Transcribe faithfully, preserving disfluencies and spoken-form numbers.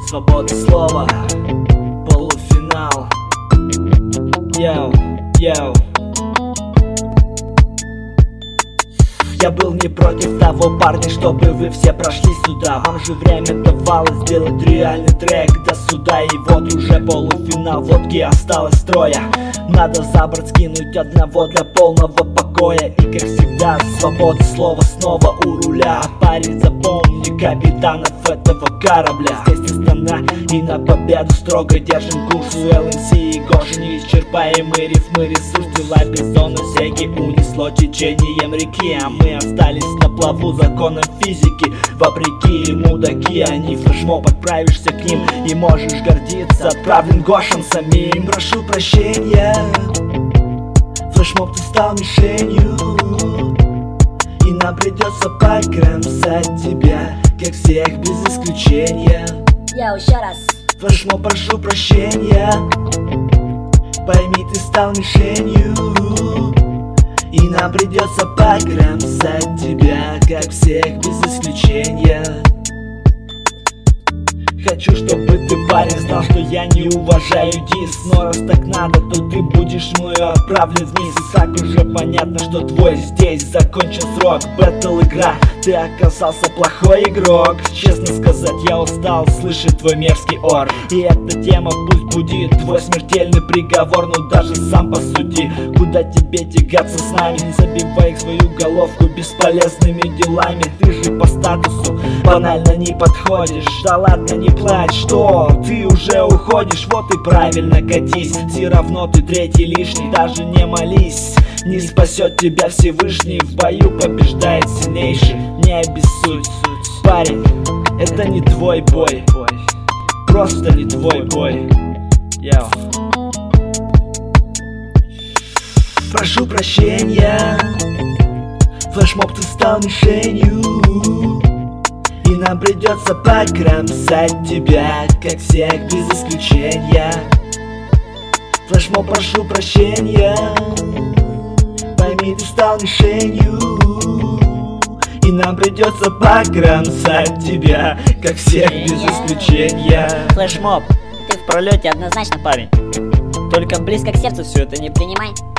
Свобода слова, полуфинал. Йоу, йоу. Я был не против того, парня, чтобы вы все прошли сюда. Вам же время давало сделать реальный трек до суда. И вот уже полуфинал, водки осталось трое. Надо за борт скинуть одного для полного покоя. И как всегда, свобода слова снова у руля. Парень, запомни капитанов этого корабля. Здесь Астана и на победу строго держим курс. У эл эм си и Гоша неисчерпаемые рифмы, ресурс. Дела бизона Сеги унесло течением реки. А мы остались на плаву законом физики. Вопреки мудаки, они флешмоб, отправишься к ним и можешь гордиться отправлен Гошем самим. Прошу прощения, флешмоб, ты стал мишенью, и нам придется покромсать тебя, как всех без исключения. Я еще раз. Флешмоб, прошу прощения, пойми, ты стал мишенью, и нам придется покромсать тебя, как всех без исключения. Хочу, чтобы ты, парень, знал, что я не уважаю дис. Но раз так надо, то ты будешь мною отправлен вниз. И так уже понятно, что твой здесь закончен срок. Бэтл игра, ты оказался плохой игрок. Честно сказать, я устал слышать твой мерзкий ор. И эта тема пусть будет твой смертельный приговор. Но даже сам посуди, куда тебе тягаться с нами. Не забивай свою головку бесполезными делами. Ты же по статусу банально не подходишь. Да ладно, не плачь, что ты уже уходишь. Вот и правильно, катись. Все равно ты третий лишний. Даже не молись, не спасет тебя Всевышний. В бою побеждает сильнейший. Не обессудь, парень, это не твой бой. Просто не твой бой. Йоу. Прошу прощения, флешмоб, ты стал мишенью, и нам придется покромсать тебя, как всех без исключения. Флешмоб, прошу прощения, пойми, ты стал мишенью, и нам придется покромсать тебя, как всех без исключения. Флешмоб, ты в пролете однозначно, парень. Только близко к сердцу все это не принимай.